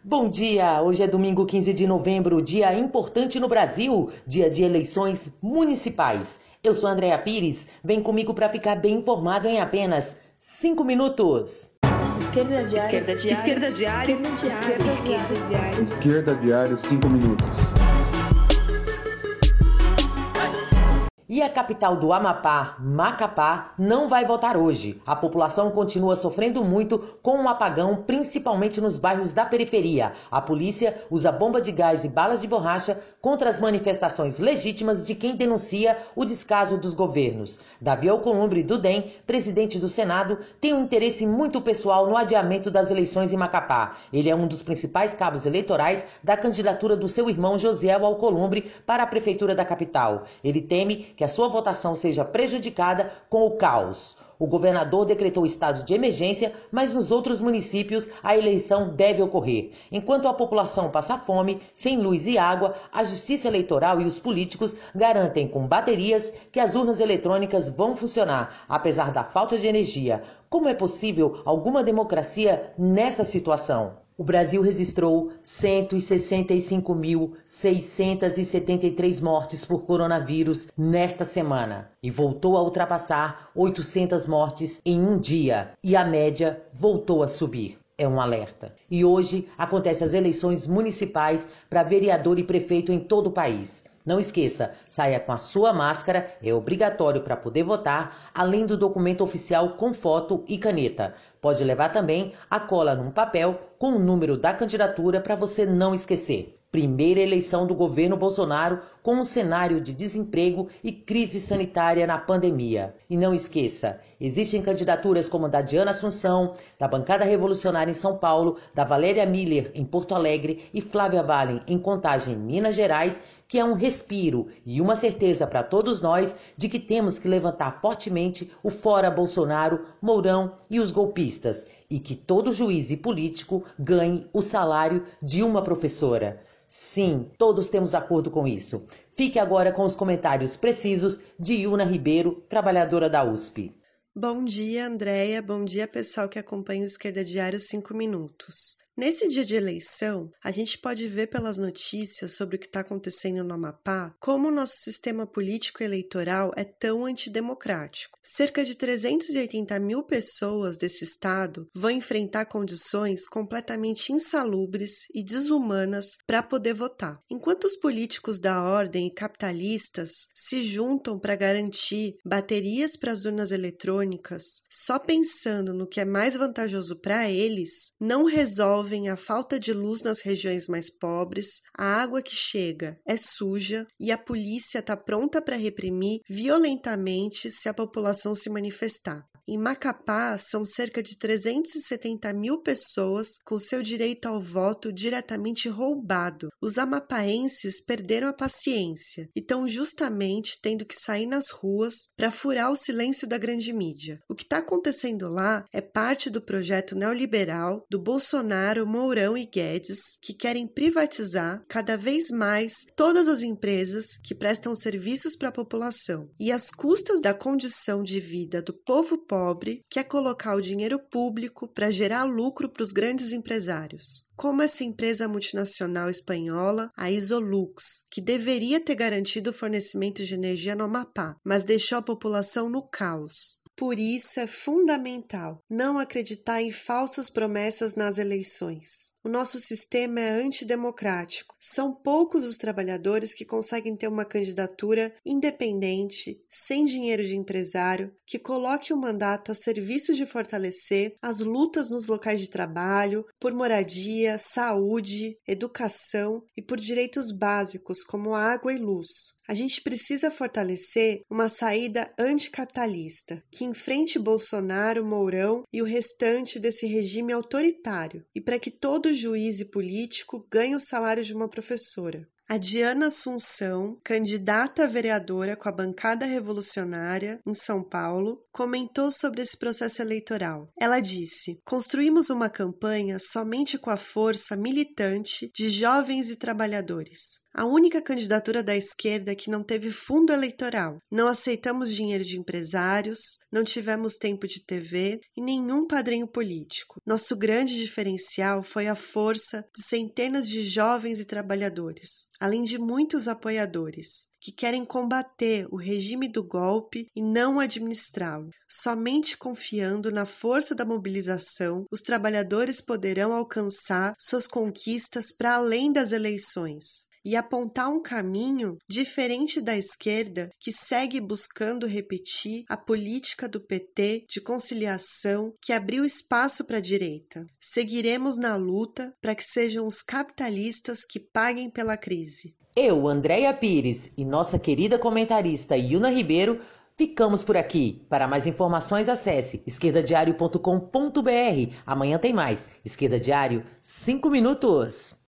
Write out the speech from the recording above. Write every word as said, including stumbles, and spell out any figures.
Bom dia! Hoje é domingo quinze de novembro, dia importante no Brasil, dia de eleições municipais. Eu sou Andréa Pires, vem comigo para ficar bem informado em apenas cinco minutos. Esquerda Diário. Esquerda Diário. Esquerda Diário. Esquerda Diário. Esquerda Diário, cinco minutos. E a capital do Amapá, Macapá, não vai votar hoje. A população continua sofrendo muito com o apagão, principalmente nos bairros da periferia. A polícia usa bomba de gás e balas de borracha contra as manifestações legítimas de quem denuncia o descaso dos governos. Davi Alcolumbre, do D E M, presidente do Senado, tem um interesse muito pessoal no adiamento das eleições em Macapá. Ele é um dos principais cabos eleitorais da candidatura do seu irmão Josiel Alcolumbre para a prefeitura da capital. Ele teme que a sua votação seja prejudicada com o caos. O governador decretou estado de emergência, mas nos outros municípios a eleição deve ocorrer. Enquanto a população passa fome, sem luz e água, a Justiça Eleitoral e os políticos garantem com baterias que as urnas eletrônicas vão funcionar, apesar da falta de energia. Como é possível alguma democracia nessa situação? O Brasil registrou cento e sessenta e cinco mil, seiscentas e setenta e três mortes por coronavírus nesta semana e voltou a ultrapassar oitocentas mortes em um dia e a média voltou a subir. É um alerta. E hoje acontecem as eleições municipais para vereador e prefeito em todo o país. Não esqueça, saia com a sua máscara, é obrigatório para poder votar, além do documento oficial com foto e caneta. Pode levar também a cola num papel com o número da candidatura para você não esquecer. Primeira eleição do governo Bolsonaro com um cenário de desemprego e crise sanitária na pandemia. E não esqueça, existem candidaturas como a da Diana Assunção, da Bancada Revolucionária em São Paulo, da Valéria Miller em Porto Alegre e Flávia Wallen em Contagem, Minas Gerais, que é um respiro e uma certeza para todos nós de que temos que levantar fortemente o fora Bolsonaro, Mourão e os golpistas, e que todo juiz e político ganhe o salário de uma professora. Sim, todos temos acordo com isso. Fique agora com os comentários precisos de Yuna Ribeiro, trabalhadora da U S P. Bom dia, Andréia. Bom dia, pessoal que acompanha o Esquerda Diário cinco minutos. Nesse dia de eleição, a gente pode ver pelas notícias sobre o que está acontecendo no Amapá como o nosso sistema político eleitoral é tão antidemocrático. Cerca de trezentas e oitenta mil pessoas desse estado vão enfrentar condições completamente insalubres e desumanas para poder votar. Enquanto os políticos da ordem e capitalistas se juntam para garantir baterias para as urnas eletrônicas, só pensando no que é mais vantajoso para eles, não resolve a falta de luz nas regiões mais pobres, a água que chega é suja e a polícia está pronta para reprimir violentamente se a população se manifestar. Em Macapá, são cerca de trezentas e setenta mil pessoas com seu direito ao voto diretamente roubado. Os amapaenses perderam a paciência e estão justamente tendo que sair nas ruas para furar o silêncio da grande mídia. O que está acontecendo lá é parte do projeto neoliberal do Bolsonaro, Mourão e Guedes, que querem privatizar cada vez mais todas as empresas que prestam serviços para a população. E às custas da condição de vida do povo pobre, pobre quer colocar o dinheiro público para gerar lucro para os grandes empresários, como essa empresa multinacional espanhola, a Isolux, que deveria ter garantido o fornecimento de energia no Amapá, mas deixou a população no caos. Por isso é fundamental não acreditar em falsas promessas nas eleições. O nosso sistema é antidemocrático. São poucos os trabalhadores que conseguem ter uma candidatura independente, sem dinheiro de empresário, que coloque o mandato a serviço de fortalecer as lutas nos locais de trabalho, por moradia, saúde, educação e por direitos básicos como água e luz. A gente precisa fortalecer uma saída anticapitalista, que enfrente Bolsonaro, Mourão e o restante desse regime autoritário, e para que todo juiz e político ganhe o salário de uma professora. A Diana Assunção, candidata a vereadora com a bancada revolucionária em São Paulo, comentou sobre esse processo eleitoral. Ela disse: construímos uma campanha somente com a força militante de jovens e trabalhadores. A única candidatura da esquerda que não teve fundo eleitoral. Não aceitamos dinheiro de empresários, não tivemos tempo de T V e nenhum padrinho político. Nosso grande diferencial foi a força de centenas de jovens e trabalhadores, além de muitos apoiadores, que querem combater o regime do golpe e não administrá-lo. Somente confiando na força da mobilização, os trabalhadores poderão alcançar suas conquistas para além das eleições e apontar um caminho diferente da esquerda que segue buscando repetir a política do P T de conciliação que abriu espaço para a direita. Seguiremos na luta para que sejam os capitalistas que paguem pela crise. Eu, Andréia Pires e nossa querida comentarista Yuna Ribeiro, ficamos por aqui. Para mais informações, acesse esquerda diário ponto com ponto br. Amanhã tem mais. Esquerda Diário, cinco minutos.